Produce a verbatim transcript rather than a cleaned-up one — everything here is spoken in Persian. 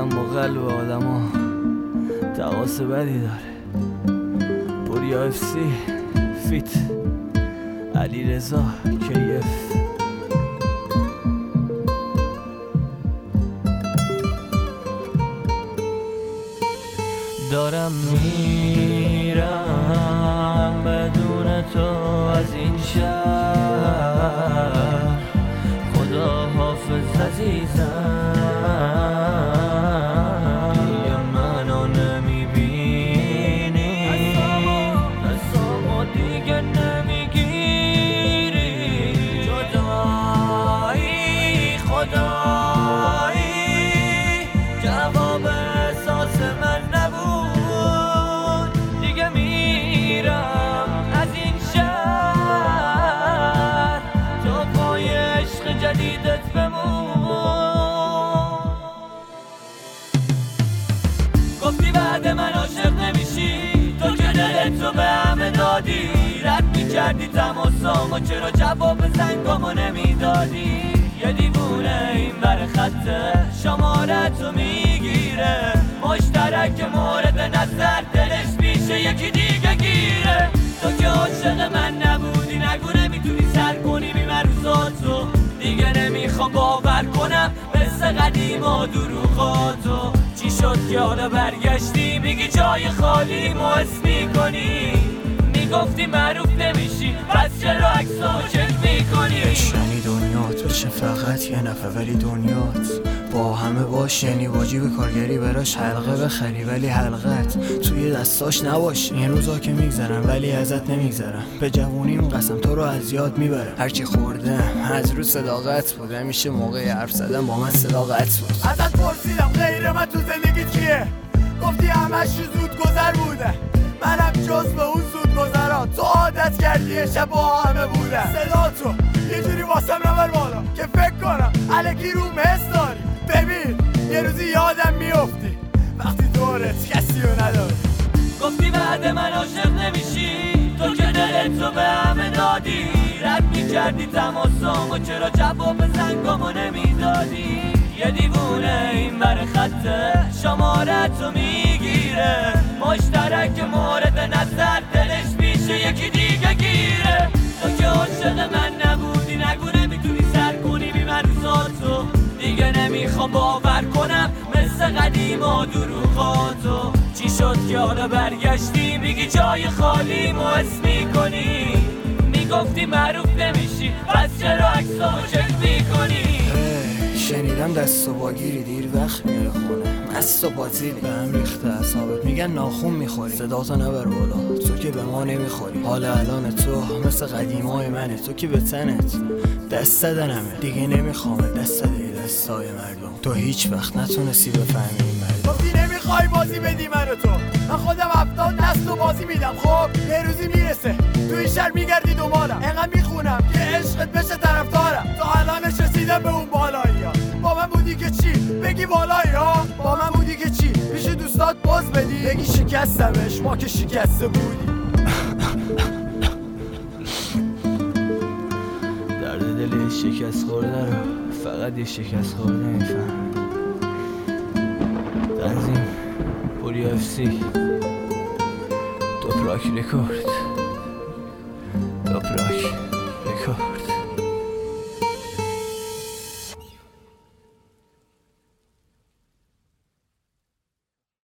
آدم با قلب آدم ها تقاس بدی داره. پوریا اف سی فیت علی رضا کیف. دارم میرم بدون تو از این شهر، خدا حافظ عزیزم. دیگه منو نمیبینی، دستامو دیگه نمیگیری. جدایی خدایی جواب احساس من نبود. دیگه میرم از این شهر، تو پای عشق جدیدت بمون. گفتی بعد من عاشق نمیشی، تو که دلت رو به همه دادی. رد میکردی تماسامو، چرا جواب زنگامو نمیدادی؟ یه دیوونه این بر خطه شمارتو میگیره، مشترک مورد نظر دلش میشه یکی دیگه گیره. تو که عاشق من نبودی، نگو نمیتونی سر کنی بی من روزاتو. دیگه نمیخوام باور کنم مثل قدیم و دروغاتو. چی شد که حالا برگشتی میگی جای خالی مو حس میکنی؟ میگفتی معروف نمیشی، پس چرا عکسامو چک میکنی؟ یعنی دنیات بشه فقط یه نفر، ولی دنیات با همه باش. یعنی واجب کارگری براش حلقه بخری، ولی حلقت توی دستاش نباش. این روزا که میگذرم ولی ازت نمیگذرم، به جوونیم قسم تو رو از یاد میبرم. هرچی خوردم از رو صداقت بود، همیشه موقع حرف زدن با من صداقت بود. ازت پرسیدم غیر من تو زندگیت کیه؟ گفتی همش زود گذر بوده، منم جز به اون زود گذرات. تو عادت کردی شب با همه بودن، صدا تو یه جوری واسم نبر بالا که فکر کنم الکی روم حس داری. ببین یه روزی یادم میافتی وقتی دورت کسی رو نداری. گفتی بعد من عاشق نمیشی، تو که دلت رو به همه دادی. رد میکردی تماسامو، چرا جواب زنگامو نمیدادی؟ یه دیوونه این بر خطه شمارتو میگیره، مشترک مورد نظر دلش میشه یکی دیگه گیره. تو که عاشق من نبودی، نگو نمیتونی سر کنی بی من روزاتو. دیگه نمیخوام باور کنم مثل قدیم و دروغاتو. چی شد که حالا برگشتی میگی جای خالی مو حس میکنی؟ میگفتی معروف نمیشی، پس چرا عکسامو چک میکنی؟ شنیدم دست و باگیری دیر وقت میره خونه، مست و پاتیلی به هم ریخته اعصابت، میگن ناخون میخوری. صداتو نبر بالا، تو که به ما نمیخوری. حالا الان تو مثل قدیمای منه، تو که به تنت دست زدنمه. دیگه نمیخوام دست دهی دستای مردم، تو هیچ وقت نتونستی بفهمی این مردم. گفتی نمیخوای بازی بدی من و تو، من خودم هفتاد دست و بازی میدم. خب یه روزی میرسه تو این شهر میگردی دنبالم، انقدر میخونم که عشقت بشه طرفدارم. تا الانش رسیدم به اون بالایی ها. با من بودی که چی بگی بالایی ها؟ با من بودی که چی پیش دوستات باز بدی بگی شکستمش، ما که شکسته بودی. درد دل یه شکست خورده رو فقط یه شکست خورده میفهم. تنظیم پوریا اف سی، توپراک رکورد، توپراک رکورد.